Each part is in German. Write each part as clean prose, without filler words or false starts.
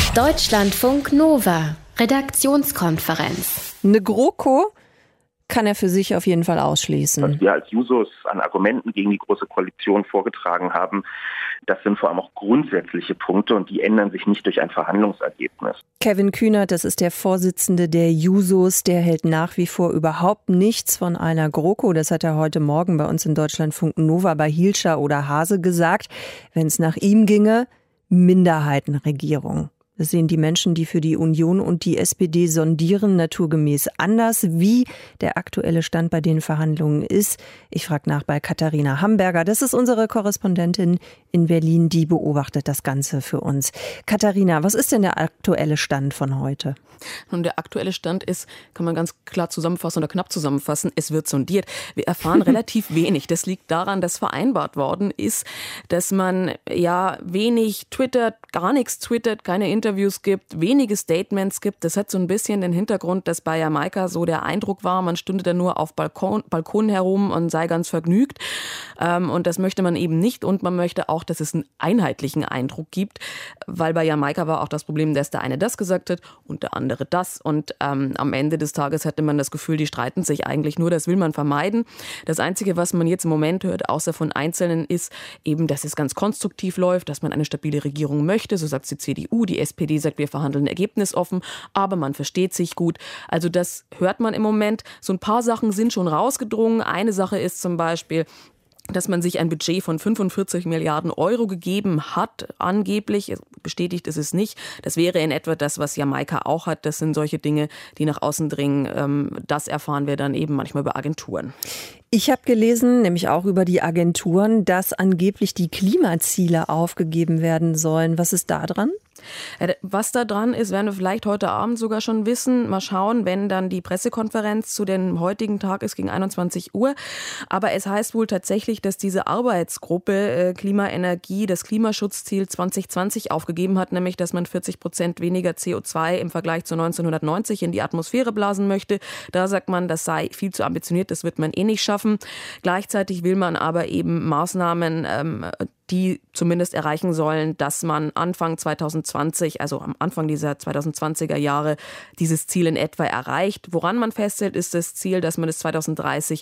Deutschlandfunk Nova, Redaktionskonferenz. Eine GroKo kann er für sich auf jeden Fall ausschließen. Was wir als Jusos an Argumenten gegen die Große Koalition vorgetragen haben, das sind vor allem auch grundsätzliche Punkte und die ändern sich nicht durch ein Verhandlungsergebnis. Kevin Kühnert, das ist der Vorsitzende der Jusos, der hält nach wie vor überhaupt nichts von einer GroKo. Das hat er heute Morgen bei uns in Deutschlandfunk Nova bei Hielscher oder Hase gesagt. Wenn es nach ihm ginge, Minderheitenregierung. Das sehen die Menschen, die für die Union und die SPD sondieren, naturgemäß anders. Wie der aktuelle Stand bei den Verhandlungen ist, ich frage nach bei Katharina Hamberger. Das ist unsere Korrespondentin in Berlin, die beobachtet das Ganze für uns. Katharina, was ist denn der aktuelle Stand von heute? Und der aktuelle Stand ist, kann man ganz klar zusammenfassen oder knapp zusammenfassen, es wird sondiert. Wir erfahren relativ wenig. Das liegt daran, dass vereinbart worden ist, dass man ja wenig twittert, gar nichts twittert, keine Interviews gibt, wenige Statements gibt. Das hat so ein bisschen den Hintergrund, dass bei Jamaika so der Eindruck war, man stünde da nur auf Balkonen herum und sei ganz vergnügt. Und das möchte man eben nicht. Und man möchte auch, dass es einen einheitlichen Eindruck gibt, weil bei Jamaika war auch das Problem, dass der eine das gesagt hat und der andere das. Und am Ende des Tages hatte man das Gefühl, die streiten sich eigentlich nur. Das will man vermeiden. Das Einzige, was man jetzt im Moment hört, außer von Einzelnen, ist eben, dass es ganz konstruktiv läuft, dass man eine stabile Regierung möchte. So sagt die CDU. Die SPD sagt, wir verhandeln ergebnisoffen, aber man versteht sich gut. Also das hört man im Moment. So ein paar Sachen sind schon rausgedrungen. Eine Sache ist zum Beispiel, dass man sich ein Budget von 45 Milliarden Euro gegeben hat, angeblich. Bestätigt ist es nicht. Das wäre in etwa das, was Jamaika auch hat. Das sind solche Dinge, die nach außen dringen. Das erfahren wir dann eben manchmal über Agenturen. Ich habe gelesen, nämlich auch über die Agenturen, dass angeblich die Klimaziele aufgegeben werden sollen. Was ist da dran? Was da dran ist, werden wir vielleicht heute Abend sogar schon wissen. Mal schauen, wenn dann die Pressekonferenz zu dem heutigen Tag ist, gegen 21 Uhr. Aber es heißt wohl tatsächlich, dass diese Arbeitsgruppe Klimaenergie das Klimaschutzziel 2020 aufgegeben hat, nämlich dass man 40% weniger CO2 im Vergleich zu 1990 in die Atmosphäre blasen möchte. Da sagt man, das sei viel zu ambitioniert, das wird man eh nicht schaffen. Gleichzeitig will man aber eben Maßnahmen, die zumindest erreichen sollen, dass man Anfang 2020, also am Anfang dieser 2020er Jahre, dieses Ziel in etwa erreicht. Woran man festhält, ist das Ziel, dass man bis 2030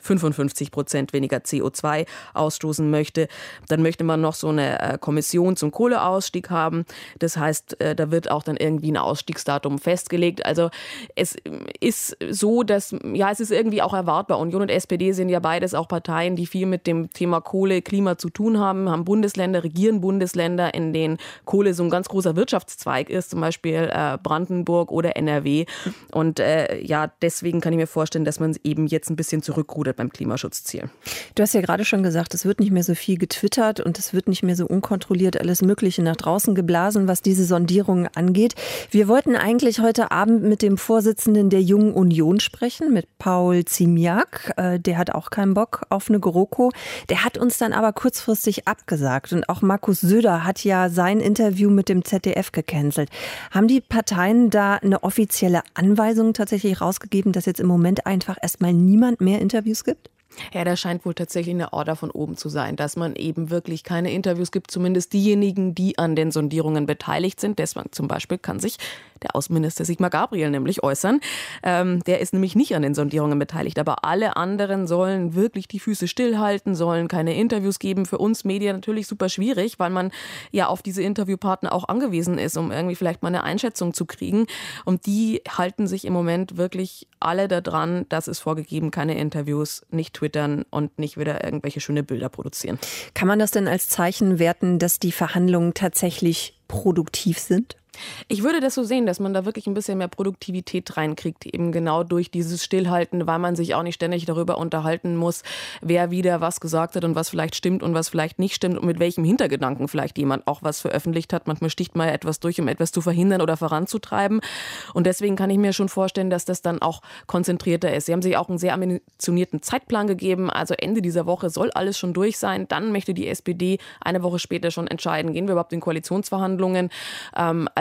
55% weniger CO2 ausstoßen möchte. Dann möchte man noch so eine Kommission zum Kohleausstieg haben. Das heißt, da wird auch dann irgendwie ein Ausstiegsdatum festgelegt. Also es ist so, dass, ja, es ist irgendwie auch erwartbar. Union und SPD sind ja beides auch Parteien, die viel mit dem Thema Kohle, Klima zu tun haben Bundesländer, regieren Bundesländer, in denen Kohle so ein ganz großer Wirtschaftszweig ist, zum Beispiel Brandenburg oder NRW. Und ja, deswegen kann ich mir vorstellen, dass man eben jetzt ein bisschen zurückrudert beim Klimaschutzziel. Du hast ja gerade schon gesagt, es wird nicht mehr so viel getwittert und es wird nicht mehr so unkontrolliert alles Mögliche nach draußen geblasen, was diese Sondierungen angeht. Wir wollten eigentlich heute Abend mit dem Vorsitzenden der Jungen Union sprechen, mit Paul Ziemiak. Der hat auch keinen Bock auf eine GroKo. Der hat uns dann aber kurzfristig abgesagt. Und auch Markus Söder hat ja sein Interview mit dem ZDF gecancelt. Haben die Parteien da eine offizielle Anweisung tatsächlich rausgegeben, dass jetzt im Moment einfach erstmal niemand mehr Interviews gibt? Ja, da scheint wohl tatsächlich eine Order von oben zu sein, dass man eben wirklich keine Interviews gibt, zumindest diejenigen, die an den Sondierungen beteiligt sind. Deswegen zum Beispiel kann sich der Außenminister Sigmar Gabriel nämlich äußern. Der ist nämlich nicht an den Sondierungen beteiligt, aber alle anderen sollen wirklich die Füße stillhalten, sollen keine Interviews geben. Für uns Medien natürlich super schwierig, weil man ja auf diese Interviewpartner auch angewiesen ist, um irgendwie vielleicht mal eine Einschätzung zu kriegen. Und die halten sich im Moment wirklich alle daran, dass es vorgegeben, keine Interviews, nicht twittern und nicht wieder irgendwelche schöne Bilder produzieren. Kann man das denn als Zeichen werten, dass die Verhandlungen tatsächlich produktiv sind? Ich würde das so sehen, dass man da wirklich ein bisschen mehr Produktivität reinkriegt, eben genau durch dieses Stillhalten, weil man sich auch nicht ständig darüber unterhalten muss, wer wieder was gesagt hat und was vielleicht stimmt und was vielleicht nicht stimmt und mit welchem Hintergedanken vielleicht jemand auch was veröffentlicht hat. Manchmal sticht man etwas durch, um etwas zu verhindern oder voranzutreiben. Und deswegen kann ich mir schon vorstellen, dass das dann auch konzentrierter ist. Sie haben sich auch einen sehr ambitionierten Zeitplan gegeben. Also Ende dieser Woche soll alles schon durch sein. Dann möchte die SPD eine Woche später schon entscheiden, gehen wir überhaupt in Koalitionsverhandlungen. Also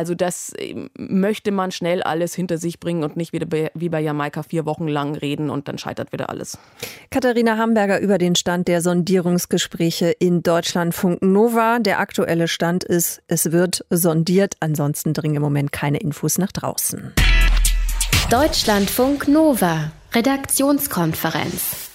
Also das möchte man schnell alles hinter sich bringen und nicht wieder wie bei Jamaika 4 Wochen lang reden und dann scheitert wieder alles. Katharina Hamberger über den Stand der Sondierungsgespräche in Deutschlandfunk Nova. Der aktuelle Stand ist, es wird sondiert. Ansonsten dringen im Moment keine Infos nach draußen. Deutschlandfunk Nova. Redaktionskonferenz.